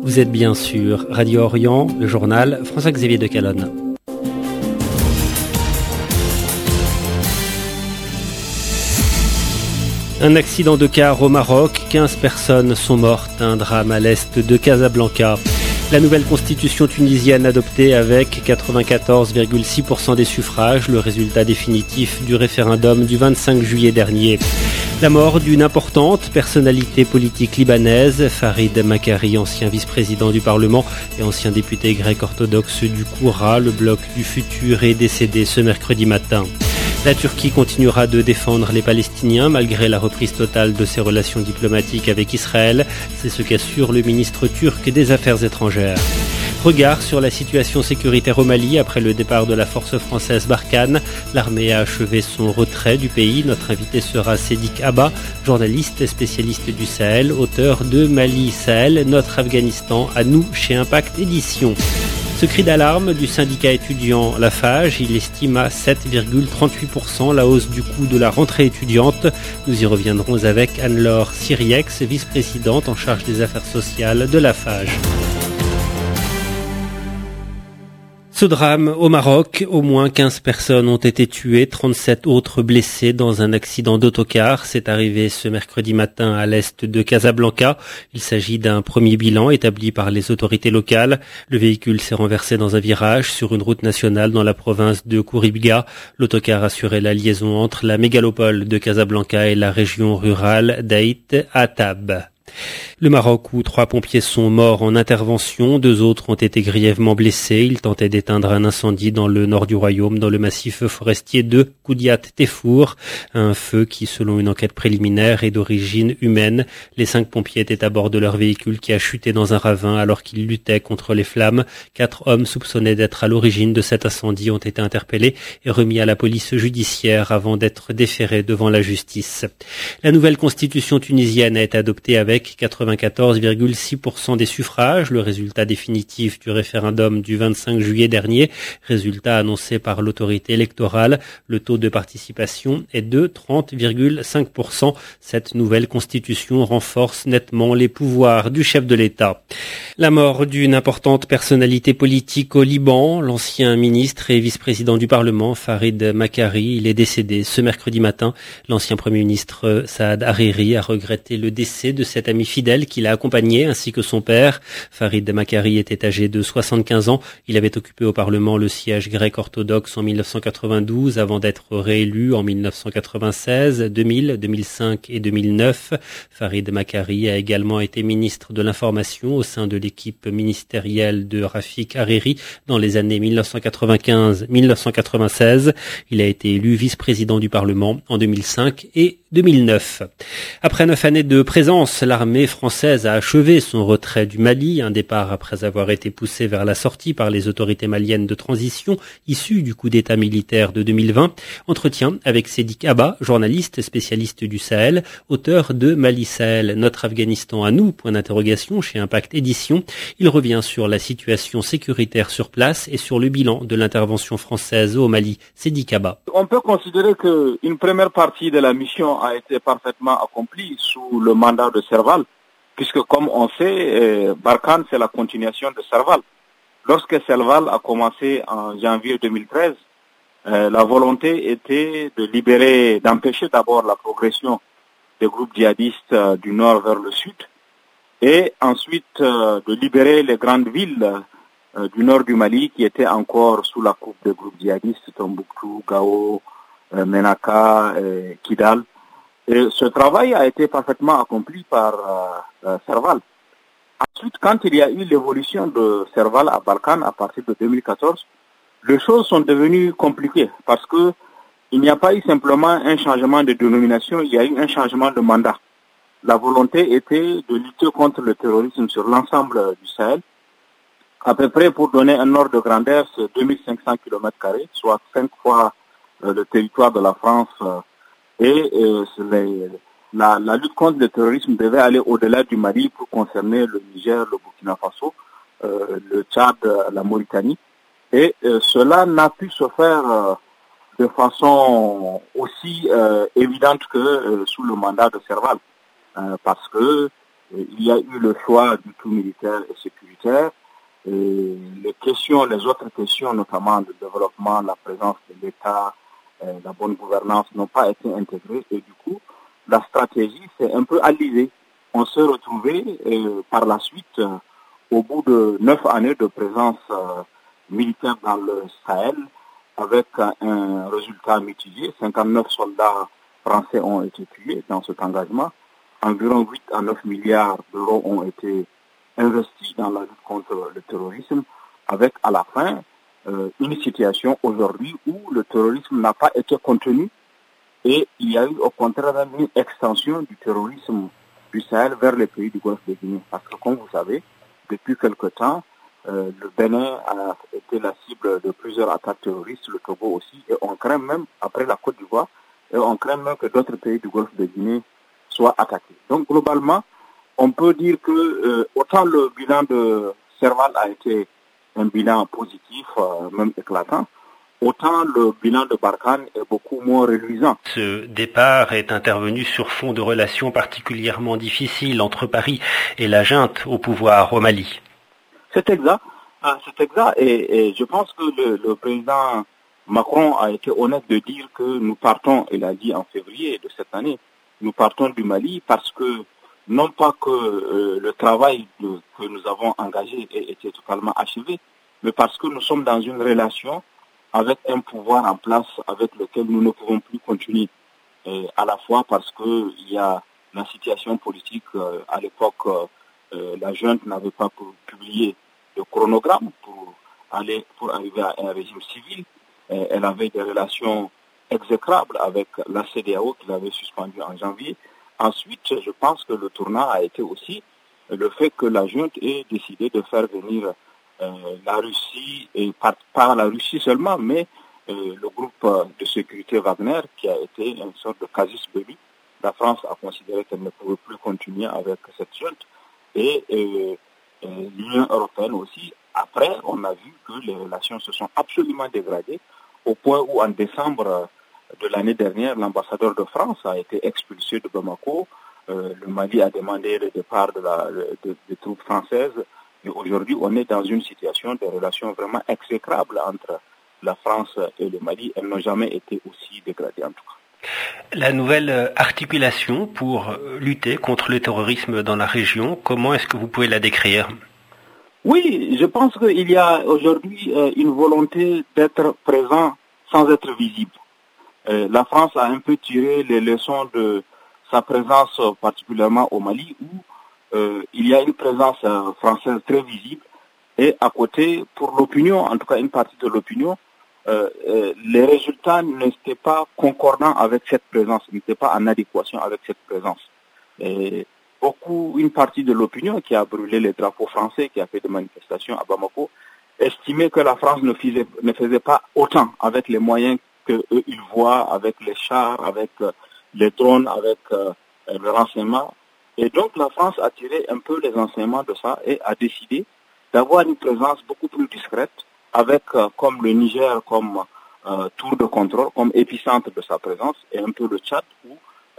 Vous êtes bien sûr Radio Orient, le journal François-Xavier de Calonne. Un accident de car au Maroc, 15 personnes sont mortes, un drame à l'est de Casablanca. La nouvelle constitution tunisienne adoptée avec 94,6% des suffrages, le résultat définitif du référendum du 25 juillet dernier. La mort d'une importante personnalité politique libanaise, Farid Makari, ancien vice-président du Parlement et ancien député grec orthodoxe du Koura, le bloc du futur, est décédé ce mercredi matin. La Turquie continuera de défendre les Palestiniens malgré la reprise totale de ses relations diplomatiques avec Israël. C'est ce qu'assure le ministre turc des Affaires étrangères. Regard sur la situation sécuritaire au Mali après le départ de la force française Barkhane. L'armée a achevé son retrait du pays. Notre invité sera Sédik Abba, journaliste spécialiste du Sahel, auteur de Mali Sahel, notre Afghanistan à nous chez Impact Édition. Ce cri d'alarme du syndicat étudiant Lafage, il estime à 7,38% la hausse du coût de la rentrée étudiante. Nous y reviendrons avec Anne-Laure Siriex, vice-présidente en charge des affaires sociales de Lafage. Ce drame au Maroc, au moins 15 personnes ont été tuées, 37 autres blessées dans un accident d'autocar. C'est arrivé ce mercredi matin à l'est de Casablanca. Il s'agit d'un premier bilan établi par les autorités locales. Le véhicule s'est renversé dans un virage sur une route nationale dans la province de Kouribga. L'autocar assurait la liaison entre la mégalopole de Casablanca et la région rurale d'Aït Atab. Le Maroc, où 3 pompiers sont morts en intervention, 2 autres ont été grièvement blessés. Ils tentaient d'éteindre un incendie dans le nord du royaume, dans le massif forestier de Koudiat Tefour. Un feu qui, selon une enquête préliminaire, est d'origine humaine. Les 5 pompiers étaient à bord de leur véhicule qui a chuté dans un ravin alors qu'ils luttaient contre les flammes. 4 hommes soupçonnés d'être à l'origine de cet incendie ont été interpellés et remis à la police judiciaire avant d'être déférés devant la justice. La nouvelle constitution tunisienne a été adoptée avec 94,6% des suffrages, le résultat définitif du référendum du 25 juillet dernier, résultat annoncé par l'autorité électorale. Le taux de participation est de 30,5%. Cette nouvelle constitution renforce nettement les pouvoirs du chef de l'État. La mort d'une importante personnalité politique au Liban, l'ancien ministre et vice-président du Parlement, Farid Makari, il est décédé ce mercredi matin. L'ancien Premier ministre Saad Hariri a regretté le décès de cet ami fidèle qui l'a accompagné ainsi que son père. Farid Makari était âgé de 75 ans. Il avait occupé au Parlement le siège grec orthodoxe en 1992 avant d'être réélu en 1996, 2000, 2005 et 2009. Farid Makari a également été ministre de l'Information au sein de l'équipe ministérielle de Rafik Hariri dans les années 1995-1996. Il a été élu vice-président du Parlement en 2005 et 2009. Après 9 années de présence, l'armée française a achevé son retrait du Mali, un départ après avoir été poussé vers la sortie par les autorités maliennes de transition issues du coup d'État militaire de 2020. Entretien avec Sédik Abba, journaliste spécialiste du Sahel, auteur de Mali Sahel, notre Afghanistan à nous, point d'interrogation, chez Impact Édition. Il revient sur la situation sécuritaire sur place et sur le bilan de l'intervention française au Mali. Sédik Abba. On peut considérer qu'une première partie de la mission a été parfaitement accomplie sous le mandat de Serval, puisque comme on sait, Barkhane c'est la continuation de Serval. Lorsque Serval a commencé en janvier 2013, la volonté était de libérer, d'empêcher d'abord la progression des groupes djihadistes du nord vers le sud, et ensuite de libérer les grandes villes du nord du Mali qui étaient encore sous la coupe des groupes djihadistes, Tombouctou, Gao, Menaka, Kidal. Et ce travail a été parfaitement accompli par Serval. Ensuite, quand il y a eu l'évolution de Serval à Barkhane à partir de 2014, les choses sont devenues compliquées parce que il n'y a pas eu simplement un changement de dénomination, il y a eu un changement de mandat. La volonté était de lutter contre le terrorisme sur l'ensemble du Sahel. À peu près, pour donner un ordre de grandeur, c'est 2500 km², soit 5 fois le territoire de la France. La lutte contre le terrorisme devait aller au-delà du Mali pour concerner le Niger, le Burkina Faso, le Tchad, la Mauritanie. Et cela n'a pu se faire de façon aussi évidente que sous le mandat de Serval. Parce que Il y a eu le choix du tout militaire et sécuritaire. Et les autres questions, notamment le développement, la présence de l'État, la bonne gouvernance, n'ont pas été intégrées. Et du coup, la stratégie s'est un peu alisée. On s'est retrouvé par la suite, au bout de 9 années de présence militaire dans le Sahel, avec un résultat mitigé. 59 soldats français ont été tués dans cet engagement. Environ 8 à 9 milliards d'euros ont été investis dans la lutte contre le terrorisme, avec à la fin une situation aujourd'hui où le terrorisme n'a pas été contenu et il y a eu au contraire une extension du terrorisme du Sahel vers les pays du Golfe de Guinée. Parce que comme vous savez, depuis quelque temps, le Bénin a été la cible de plusieurs attaques terroristes, le Togo aussi, et on craint même, après la Côte d'Ivoire, et on craint même que d'autres pays du Golfe de Guinée soient attaqués. Donc globalement, on peut dire que autant le bilan de Serval a été un bilan positif, même éclatant, autant le bilan de Barkhane est beaucoup moins reluisant. Ce départ est intervenu sur fond de relations particulièrement difficiles entre Paris et la junte au pouvoir au Mali. C'est exact. Et je pense que le président Macron a été honnête de dire que nous partons, il a dit en février de cette année, nous partons du Mali parce que non pas que le travail que nous avons engagé ait été totalement achevé, mais parce que nous sommes dans une relation avec un pouvoir en place avec lequel nous ne pouvons plus continuer. Et à la fois parce qu'il y a la situation politique, à l'époque, la junte n'avait pas publié de chronogramme pour arriver à un régime civil. Elle avait des relations exécrables avec la CEDEAO qui l'avait suspendue en janvier. Ensuite, je pense que le tournant a été aussi le fait que la junte ait décidé de faire venir la Russie, et pas la Russie seulement, mais le groupe de sécurité Wagner, qui a été une sorte de casus belli. La France a considéré qu'elle ne pouvait plus continuer avec cette junte. Et l'Union européenne aussi. Après, on a vu que les relations se sont absolument dégradées, au point où en décembre de l'année dernière, l'ambassadeur de France a été expulsé de Bamako. Le Mali a demandé le départ des troupes françaises. Et aujourd'hui, on est dans une situation de relations vraiment exécrables entre la France et le Mali. Elles n'ont jamais été aussi dégradées en tout cas. La nouvelle articulation pour lutter contre le terrorisme dans la région, comment est-ce que vous pouvez la décrire ? Oui, je pense qu'il y a aujourd'hui une volonté d'être présent sans être visible. La France a un peu tiré les leçons de sa présence particulièrement au Mali où il y a une présence française très visible et à côté, pour l'opinion, en tout cas une partie de l'opinion, les résultats n'étaient pas concordants avec cette présence, n'étaient pas en adéquation avec cette présence. Et une partie de l'opinion qui a brûlé les drapeaux français, qui a fait des manifestations à Bamako, estimait que la France ne faisait pas autant avec les moyens qu'eux ils voient, avec les chars, avec les drones, avec le renseignement. Et donc la France a tiré un peu les enseignements de ça et a décidé d'avoir une présence beaucoup plus discrète avec comme le Niger comme tour de contrôle, comme épicentre de sa présence et un peu le Tchad où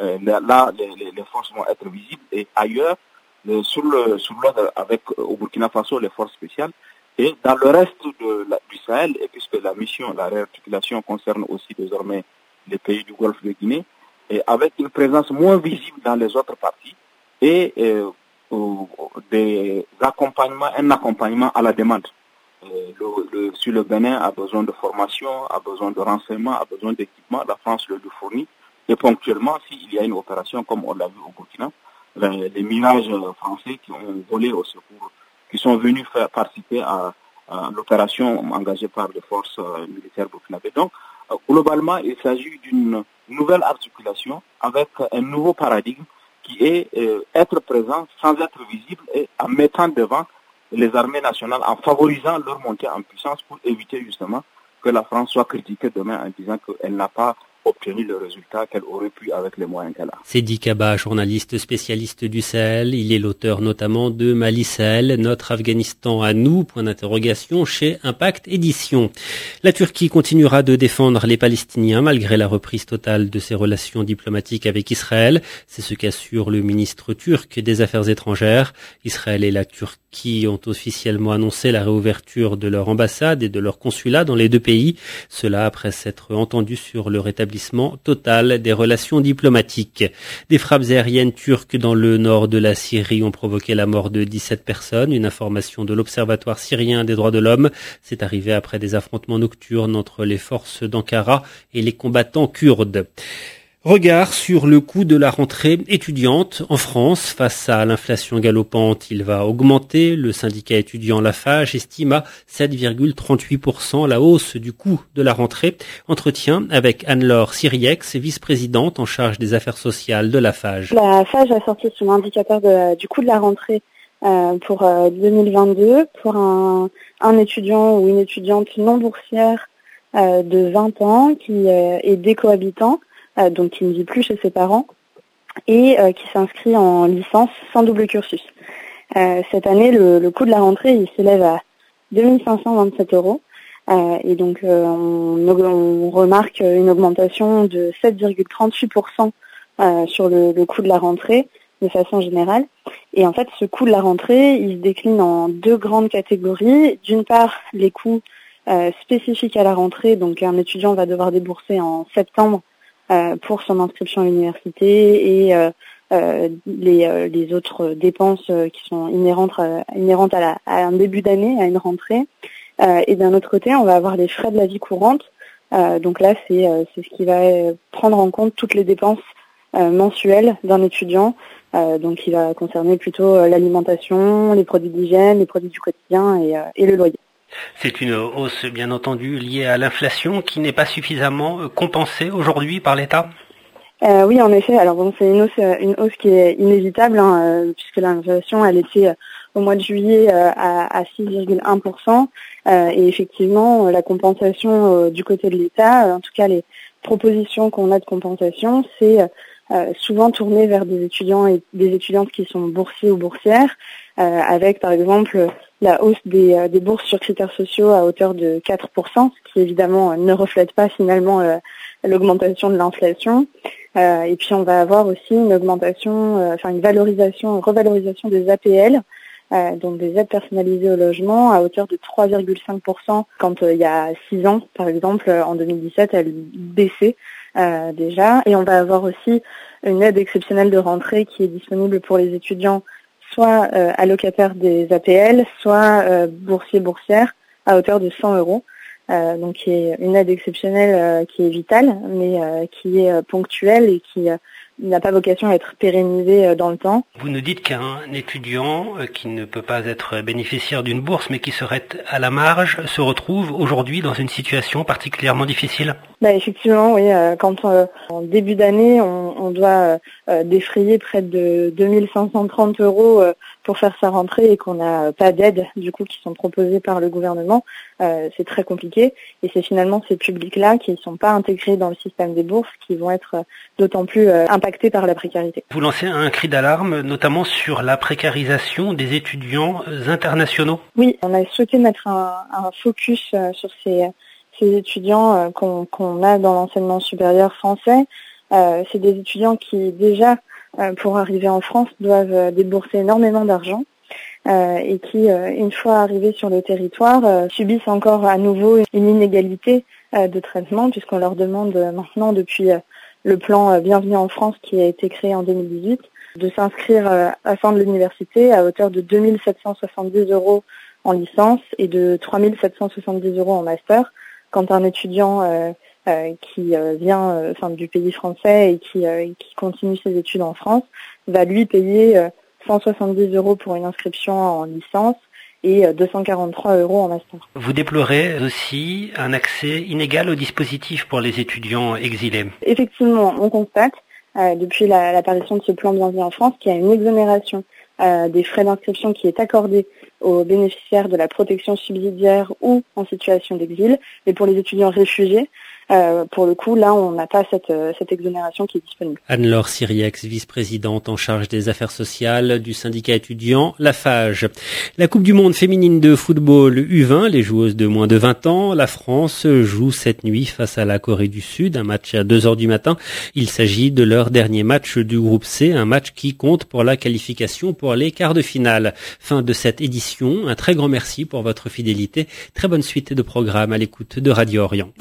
là les forces vont être visibles et ailleurs sur l'ordre avec au Burkina Faso les forces spéciales et dans le reste du Sahel et puisque la réarticulation concerne aussi désormais les pays du Golfe de Guinée et avec une présence moins visible dans les autres parties et un accompagnement à la demande. Si le Bénin a besoin de formation, a besoin de renseignement, a besoin d'équipement, la France le lui fournit. Et ponctuellement, s'il y a une opération comme on l'a vu au Burkina, les Mirages français qui ont volé au secours, qui sont venus participer à l'opération engagée par les forces militaires burkinabées. Donc, globalement, il s'agit d'une nouvelle articulation avec un nouveau paradigme qui est être présent sans être visible et en mettant devant les armées nationales, en favorisant leur montée en puissance pour éviter justement que la France soit critiquée demain en disant qu'elle n'a pas obtenu le résultat qu'elle aurait pu avec les moyens qu'elle a. Seydi Kaba, journaliste spécialiste du Sahel, il est l'auteur notamment de Mali Sahel, notre Afghanistan à nous, point d'interrogation, chez Impact Édition. La Turquie continuera de défendre les Palestiniens malgré la reprise totale de ses relations diplomatiques avec Israël. C'est ce qu'assure le ministre turc des Affaires étrangères. Israël et la Turquie ont officiellement annoncé la réouverture de leur ambassade et de leur consulat dans les deux pays. Cela après s'être entendu sur le rétablissement total des relations diplomatiques. Des frappes aériennes turques dans le nord de la Syrie ont provoqué la mort de 17 personnes. Une information de l'Observatoire syrien des droits de l'homme. C'est arrivé après des affrontements nocturnes entre les forces d'Ankara et les combattants kurdes. Regard sur le coût de la rentrée étudiante en France. Face à l'inflation galopante, il va augmenter. Le syndicat étudiant Lafage estime à 7,38% la hausse du coût de la rentrée. Entretien avec Anne-Laure Siriex, vice-présidente en charge des affaires sociales de Lafage. La Fage a sorti son indicateur du coût de la rentrée pour 2022 pour un étudiant ou une étudiante non boursière de 20 ans qui est décohabitant, donc qui ne vit plus chez ses parents, et qui s'inscrit en licence sans double cursus. Cette année, le coût de la rentrée, il s'élève à 2527 €. Et donc, on remarque une augmentation de 7,38% sur le coût de la rentrée, de façon générale. Et en fait, ce coût de la rentrée, il se décline en deux grandes catégories. D'une part, les coûts spécifiques à la rentrée, donc un étudiant va devoir débourser en septembre pour son inscription à l'université et les autres dépenses qui sont inhérentes à un début d'année, à une rentrée. Et d'un autre côté, on va avoir les frais de la vie courante. Donc là, c'est ce qui va prendre en compte toutes les dépenses mensuelles d'un étudiant. Donc qui va concerner plutôt l'alimentation, les produits d'hygiène, les produits du quotidien et le loyer. C'est une hausse, bien entendu, liée à l'inflation qui n'est pas suffisamment compensée aujourd'hui par l'État. Oui, en effet. Alors bon, c'est une hausse qui est inévitable, puisque l'inflation, elle était au mois de juillet à 6,1%. Et effectivement, la compensation du côté de l'État, en tout cas les propositions qu'on a de compensation, c'est souvent tourné vers des étudiants et des étudiantes qui sont boursiers ou boursières, avec par exemple la hausse des bourses sur critères sociaux à hauteur de 4%, ce qui évidemment ne reflète pas finalement l'augmentation de l'inflation. Et puis on va avoir aussi une augmentation, une revalorisation des APL, donc des aides personnalisées au logement, à hauteur de 3,5%, quand il y a 6 ans, par exemple, en 2017, elle baissait déjà. Et on va avoir aussi une aide exceptionnelle de rentrée qui est disponible pour les étudiants, soit allocataires des APL, soit boursiers-boursières, à hauteur de 100 €. Donc qui est une aide exceptionnelle qui est vitale, mais qui est ponctuelle et qui n'a pas vocation à être pérennisée dans le temps. Vous nous dites qu'un étudiant qui ne peut pas être bénéficiaire d'une bourse, mais qui serait à la marge, se retrouve aujourd'hui dans une situation particulièrement difficile. Effectivement, oui. Quand en début d'année, on doit défrayer près de 2530 € pour faire sa rentrée et qu'on n'a pas d'aide du coup qui sont proposées par le gouvernement, c'est très compliqué. Et c'est finalement ces publics-là qui ne sont pas intégrés dans le système des bourses qui vont être d'autant plus impactés par la précarité. Vous lancez un cri d'alarme, notamment sur la précarisation des étudiants internationaux. Oui, on a souhaité mettre un focus sur ces étudiants qu'on a dans l'enseignement supérieur français. C'est des étudiants qui déjà, pour arriver en France, doivent débourser énormément d'argent et qui, une fois arrivés sur le territoire, subissent encore à nouveau une inégalité de traitement, puisqu'on leur demande maintenant, depuis le plan Bienvenue en France qui a été créé en 2018, de s'inscrire à la fin de l'université à hauteur de 2770 € en licence et de 3770 € en master. Quand un étudiant qui vient du pays français et qui continue ses études en France va lui payer 170 € pour une inscription en licence et 243 € en master. Vous déplorez aussi un accès inégal au dispositif pour les étudiants exilés. Effectivement, on constate depuis l'apparition de ce plan Bienvenue en France qu'il y a une exonération des frais d'inscription qui est accordée aux bénéficiaires de la protection subsidiaire ou en situation d'exil. Et pour les étudiants réfugiés, pour le coup, là, on n'a pas cette exonération qui est disponible. Anne-Laure Siriex, vice-présidente en charge des affaires sociales du syndicat étudiant Lafage. La Coupe du Monde féminine de football U20, les joueuses de moins de 20 ans, la France joue cette nuit face à la Corée du Sud, un match à 2h du matin. Il s'agit de leur dernier match du groupe C, un match qui compte pour la qualification pour les quarts de finale. Fin de cette édition, un très grand merci pour votre fidélité. Très bonne suite de programme à l'écoute de Radio Orient.